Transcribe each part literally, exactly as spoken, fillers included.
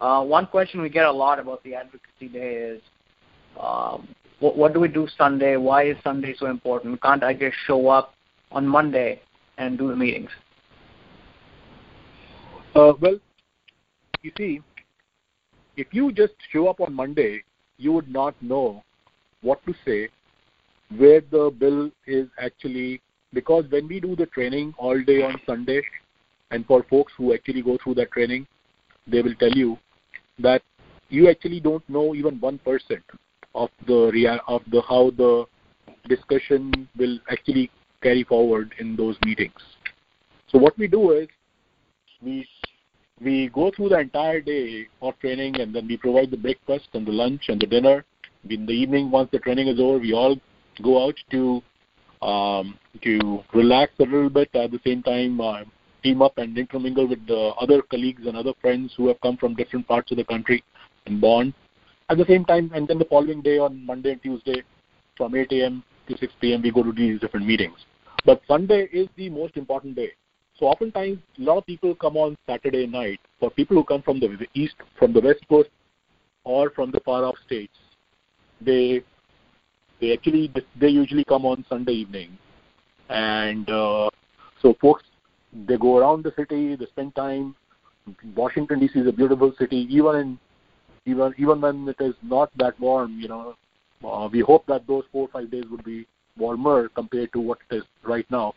Uh, one question we get a lot about the Advocacy Day is, um, what, what do we do Sunday? Why is Sunday so important? Can't I just show up on Monday and do the meetings? Uh, well, you see, if you just show up on Monday, you would not know what to say, where the bill is actually, because when we do the training all day on Sunday, and for folks who actually go through that training, they will tell you that you actually don't know even one percent of the real of the how the discussion will actually carry forward in those meetings. So what we do is we we go through the entire day of training, and then we provide the breakfast and the lunch and the dinner. In the evening, once the training is over, we all go out to um, to relax a little bit. At the same time, uh, team up and intermingle with the other colleagues and other friends who have come from different parts of the country and bond. At the same time, and then the following day on Monday and Tuesday, from eight a.m. to six p.m., we go to these different meetings. But Sunday is the most important day. So oftentimes, a lot of people come on Saturday night. For people who come from the east, from the west coast, or from the far-off states, they they actually they usually come on Sunday evening, and uh, so folks, they go around the city, they spend time. Washington D C is a beautiful city, even in even even when it is not that warm. You know, uh, we hope that those four or five days would be warmer compared to what it is right now.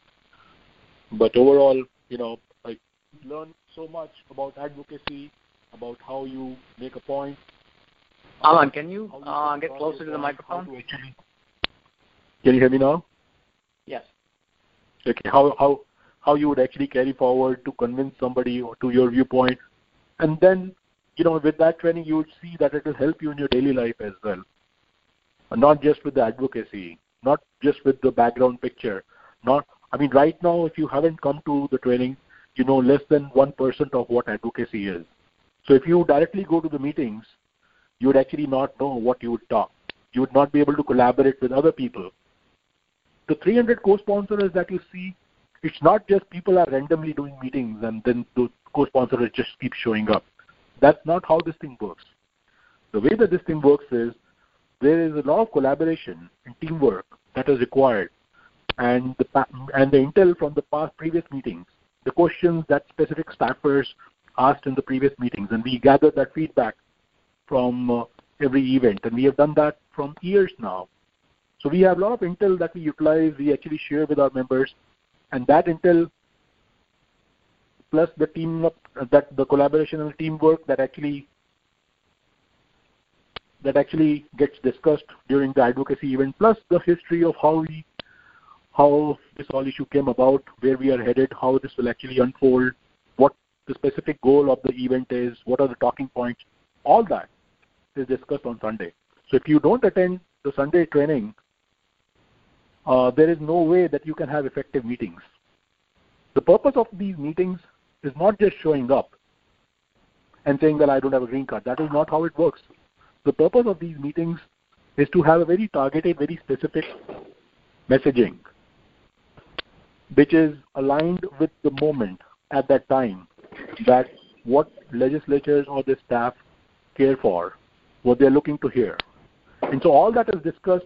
But overall, you know, I learned so much about advocacy, about how you make a point. Alan, can you, you uh, get closer to the microphone? To actually... Can you hear me now? Yes. Okay. How how how you would actually carry forward to convince somebody or to your viewpoint, and then, you know, with that training, you would see that it will help you in your daily life as well, and not just with the advocacy, not just with the background picture, not. I mean, right now, if you haven't come to the training, you know less than one percent of what advocacy is. So if you directly go to the meetings, you would actually not know what you would talk. You would not be able to collaborate with other people. The three hundred co-sponsors that you see, it's not just people are randomly doing meetings and then the co-sponsors just keep showing up. That's not how this thing works. The way that this thing works is there is a lot of collaboration and teamwork that is required. And the and the intel from the past previous meetings, the questions that specific staffers asked in the previous meetings, and we gathered that feedback from uh, every event, and we have done that from years now. So we have a lot of intel that we utilize, we actually share with our members, and that intel plus the team up, that the collaboration and the teamwork that actually that actually gets discussed during the advocacy event, plus the history of how we how this whole issue came about, where we are headed, how this will actually unfold, what the specific goal of the event is, what are the talking points, all that is discussed on Sunday. So if you don't attend the Sunday training, uh, there is no way that you can have effective meetings. The purpose of these meetings is not just showing up and saying that I don't have a green card. That is not how it works. The purpose of these meetings is to have a very targeted, very specific messaging, which is aligned with the moment at that time, that what legislatures or the staff care for, what they're looking to hear. And so all that is discussed,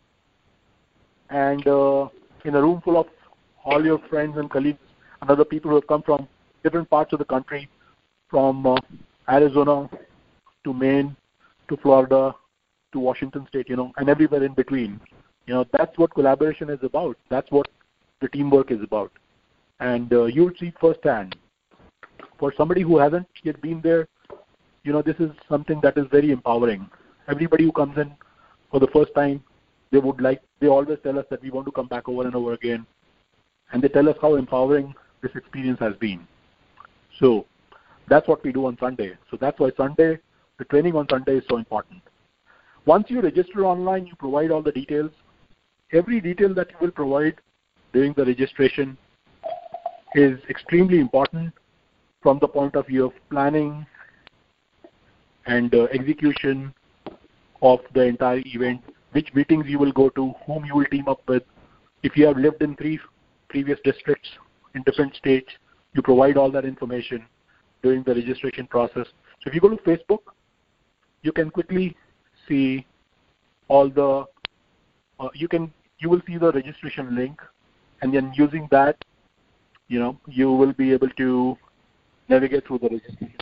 and uh, in a room full of all your friends and colleagues and other people who have come from different parts of the country, from uh, Arizona to Maine to Florida to Washington State, you know, and everywhere in between. You know, that's what collaboration is about. That's what the teamwork is about. And uh, you'll see firsthand. For somebody who hasn't yet been there, you know, this is something that is very empowering. Everybody who comes in for the first time, they would like, they always tell us that we want to come back over and over again. And they tell us how empowering this experience has been. So that's what we do on Sunday. So that's why Sunday, the training on Sunday is so important. Once you register online, you provide all the details. Every detail that you will provide during the registration is extremely important from the point of view of planning and uh, execution of the entire event, which meetings you will go to, whom you will team up with. If you have lived in three previous districts in different states, you provide all that information. doing the registration process. So if you go to Facebook, you can quickly see all the, uh, you can, you will see the registration link, and then using that, you know, you will be able to navigate through the registration.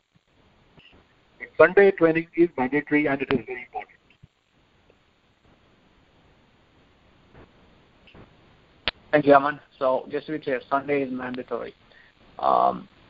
Sunday training is mandatory and it is very important. Thank you, Aman. So just to be clear, Sunday is mandatory. Um,